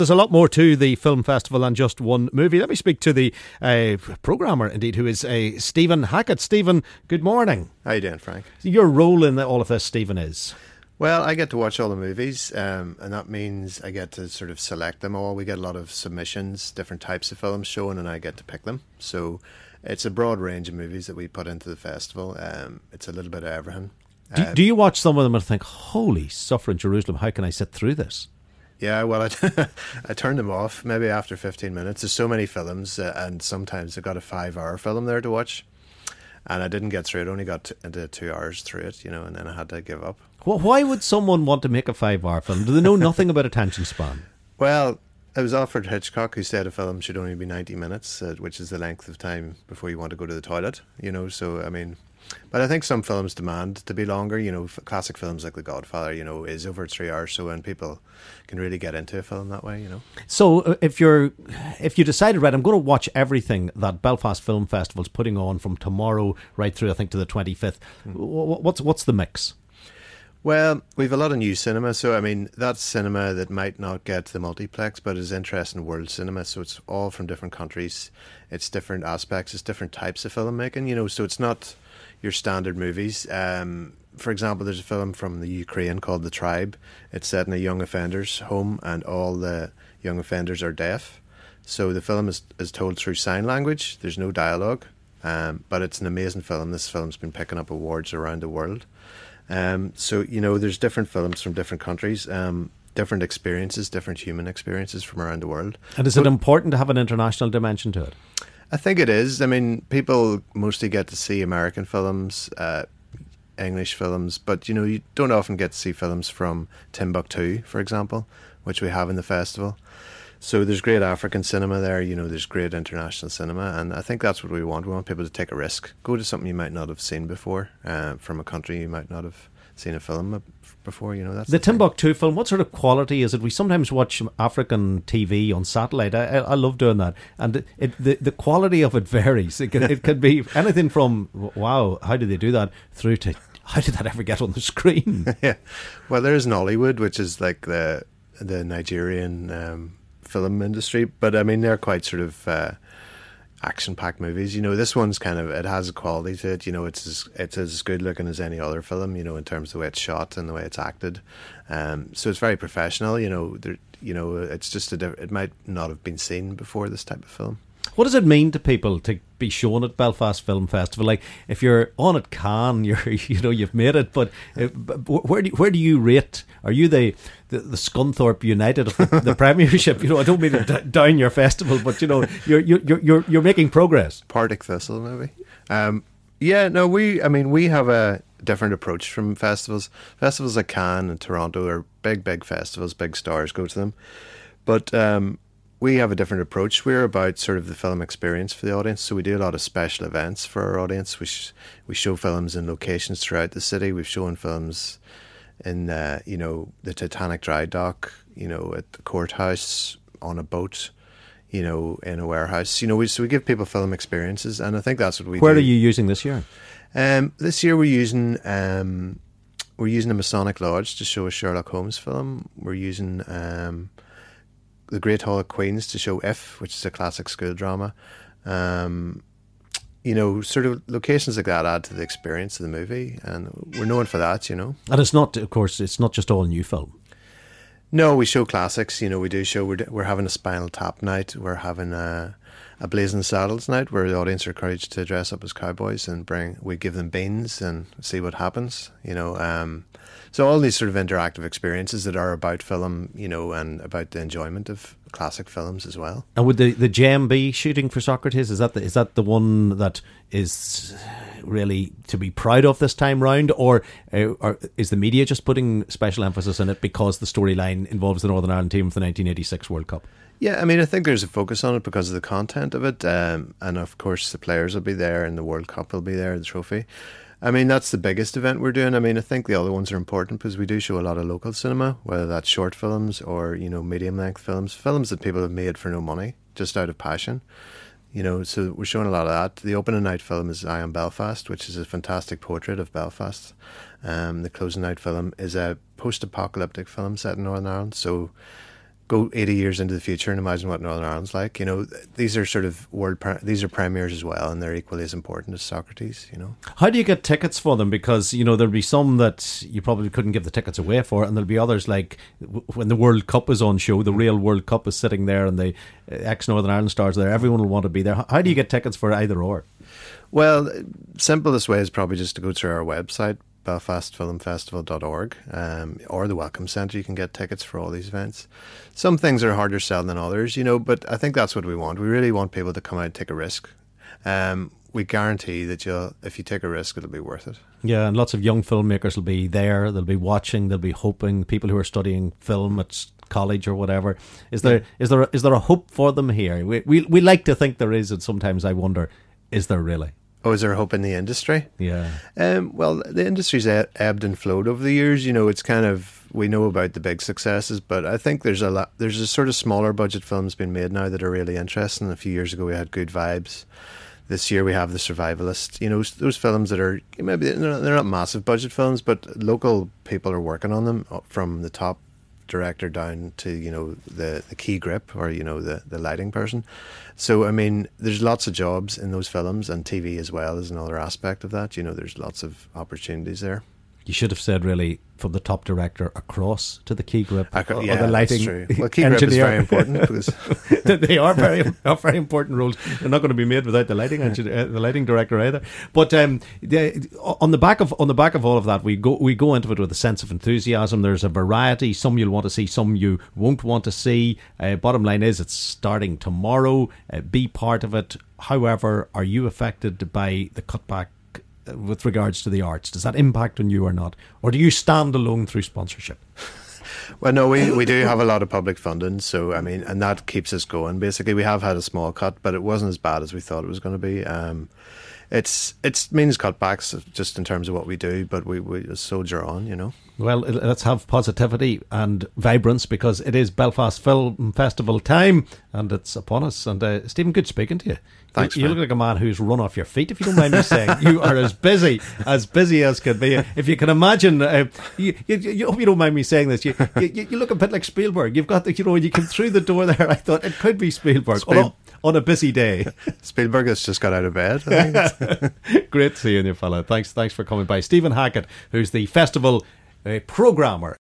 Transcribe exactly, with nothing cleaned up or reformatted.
There's a lot more to the film festival than just one movie. Let me speak to the uh, programmer, indeed, who is uh, Stephen Hackett. Stephen, good morning. How you doing, Frank? Your role in all of this, Stephen, is? Well, I get to watch all the movies, um, and that means I get to sort of select them all. We get a lot of submissions, different types of films shown, and I get to pick them. So it's a broad range of movies that we put into the festival. Um, it's a little bit of everything. Do, Um, do you watch some of them and think, holy suffering Jerusalem, how can I sit through this? Yeah, well, I, I turned them off maybe after fifteen minutes. There's so many films, uh, and sometimes I've got a five-hour film there to watch, and I didn't get through it. Only got t- into two hours through it, you know, and then I had to give up. Well, why would someone want to make a five-hour film? Do they know nothing about attention span? Well, it was Alfred Hitchcock who said a film should only be ninety minutes, uh, which is the length of time before you want to go to the toilet, you know, so, I mean... But I think some films demand to be longer. You know, f- classic films like The Godfather, you know, is over three hours. So when people can really get into a film that way, you know. So uh, if you're, if you decided, right, I'm going to watch everything that Belfast Film Festival's putting on from tomorrow right through, I think, to the twenty-fifth. Mm. What's what's the mix? Well, we've a lot of new cinema. So, I mean, that's cinema that might not get to the multiplex, but is interested in world cinema. So it's all from different countries. It's different aspects. It's different types of filmmaking, you know. So it's not your standard movies. Um, for example, there's a film from the Ukraine called The Tribe. It's set in a young offenders home, and all the young offenders are deaf. So the film is, is told through sign language. There's no dialogue, um, but it's an amazing film. This film's been picking up awards around the world. Um, so, you know, there's different films from different countries, um, different experiences, different human experiences from around the world. And is but, it important to have an international dimension to it? I think it is. I mean, people mostly get to see American films, uh, English films, but, you know, you don't often get to see films from Timbuktu, for example, which we have in the festival. So there's great African cinema there, you know, there's great international cinema, and I think that's what we want. We want people to take a risk, go to something you might not have seen before, uh, from a country you might not have seen a film before, you know. That's the, the Timbuktu thing. film, what sort of quality is it? We sometimes watch African T V on satellite. I, I love doing that, and it, it, the the quality of it varies. It can, it could be anything from wow, how did they do that, through to how did that ever get on the screen? Yeah, well, there's Nollywood, which is like the the Nigerian um, film industry, but I mean they're quite sort of uh, action-packed movies. You know, this one's kind of, it has a quality to it. You know, it's as, it's as good looking as any other film, you know, in terms of the way it's shot and the way it's acted. Um, so it's very professional. You know, there, you know, it's just a diff- it might not have been seen before, this type of film. What does it mean to people to be shown at Belfast Film Festival? Like, if you're on at Cannes, you're, you know, you've made it, but uh, where do where do you rate? Are you the the, the Scunthorpe United of the, the Premiership? You know, I don't mean to d- down your festival, but you know, you're you're you're you're making progress. Partick Thistle, maybe. Um, yeah, no, we. I mean, we have a different approach from festivals. Festivals like Cannes and Toronto are big, big festivals. Big stars go to them, but. Um, We have a different approach. We're about sort of the film experience for the audience. So we do a lot of special events for our audience. We sh- we show films in locations throughout the city. We've shown films in, uh, you know, the Titanic dry dock, you know, at the courthouse, on a boat, you know, in a warehouse. You know, we, so we give people film experiences, and I think that's what we Where do. are you using this year? Um, this year we're using um, we're using the Masonic Lodge to show a Sherlock Holmes film. We're using... Um, the Great Hall of Queens to show If, which is a classic school drama. Um, you know, sort of locations like that add to the experience of the movie, and we're known for that, you know. And it's not, of course, it's not just all new film. No, we show classics. You know, we do show. We're we're having a Spinal Tap night. We're having a a Blazing Saddles night where the audience are encouraged to dress up as cowboys and bring. We give them beans and see what happens. You know. Um, So all these sort of interactive experiences that are about film, you know, and about the enjoyment of classic films as well. And would the, the J M B shooting for Socrates, is that the, is that the one that is really to be proud of this time round, or, uh, or is the media just putting special emphasis on it because the storyline involves the Northern Ireland team of the nineteen eighty-six World Cup? Yeah, I mean, I think there's a focus on it because of the content of it, um, and of course the players will be there and the World Cup will be there, the trophy. I mean, that's the biggest event we're doing. I mean, I think the other ones are important because we do show a lot of local cinema, whether that's short films or, you know, medium-length films, films that people have made for no money, just out of passion. You know, so we're showing a lot of that. The opening night film is I Am Belfast, which is a fantastic portrait of Belfast. Um, the closing night film is a post-apocalyptic film set in Northern Ireland, so go eighty years into the future and imagine what Northern Ireland's like. You know, these are sort of world, pre- these are premieres as well, and they're equally as important as Socrates, you know. How do you get tickets for them? Because, you know, there'll be some that you probably couldn't give the tickets away for, and there'll be others like w- when the World Cup is on show, the real World Cup is sitting there and the uh, ex-Northern Ireland stars are there, everyone will want to be there. How do you get tickets for either or? Well, simplest way is probably just to go through our website, belfast film festival dot org, um, or the Welcome Centre. You can get tickets for all these events. Some things are harder selling than others, you know, but I think that's what we want. We really want people to come out and take a risk. Um, we guarantee that you'll, if you take a risk, it'll be worth it. Yeah, and lots of young filmmakers will be there. They'll be watching. They'll be hoping. People who are studying film at college or whatever. Is there is there is there a hope for them here? We we we like to think there is, and sometimes I wonder, is there really? Oh, is there hope in the industry? Yeah. Um, well, the industry's ebbed and flowed over the years. You know, it's kind of, we know about the big successes, but I think there's a lot, there's a sort of smaller budget films being made now that are really interesting. A few years ago we had Good Vibes. This year we have The Survivalist. You know, those films that are, maybe they're not, they're not massive budget films, but local people are working on them, from the top director down to, you know, the, the key grip, or, you know, the, the lighting person. So, I mean, there's lots of jobs in those films, and T V as well is another aspect of that. You know, there's lots of opportunities there. You should have said, really, from the top director across to the key grip, I could, or, yeah, or the lighting that's true. Well, key grip is very important because they are very are very important roles. They're not going to be made without the lighting engineer, uh, the lighting director either. But um, the, on the back of on the back of all of that, we go we go into it with a sense of enthusiasm. There's a variety. Some you'll want to see, some you won't want to see. Uh, bottom line is, it's starting tomorrow. Uh, be part of it. However, are you affected by the cutback with regards to the arts? Does that impact on you or not? Or do you stand alone through sponsorship? Well, no, we, we do have a lot of public funding, so, I mean, and that keeps us going. Basically, we have had a small cut, but it wasn't as bad as we thought it was going to be. Um, it's it means cutbacks just in terms of what we do, but we, we soldier on, you know. Well, let's have positivity and vibrance, because it is Belfast Film Festival time and it's upon us. And uh, Stephen, good speaking to you. Thanks. You, you look like a man who's run off your feet, if you don't mind me saying. You are as busy as busy as could be. If you can imagine, uh, you, you, you hope you don't mind me saying this. You, you, you look a bit like Spielberg. You've got the, you know, you came through the door there. I thought it could be Spielberg. Spiel- Although, on a busy day. Spielberg has just got out of bed, I think. Great seeing you, fella. Thanks, thanks for coming by. Stephen Hackett, who's the festival uh, programmer.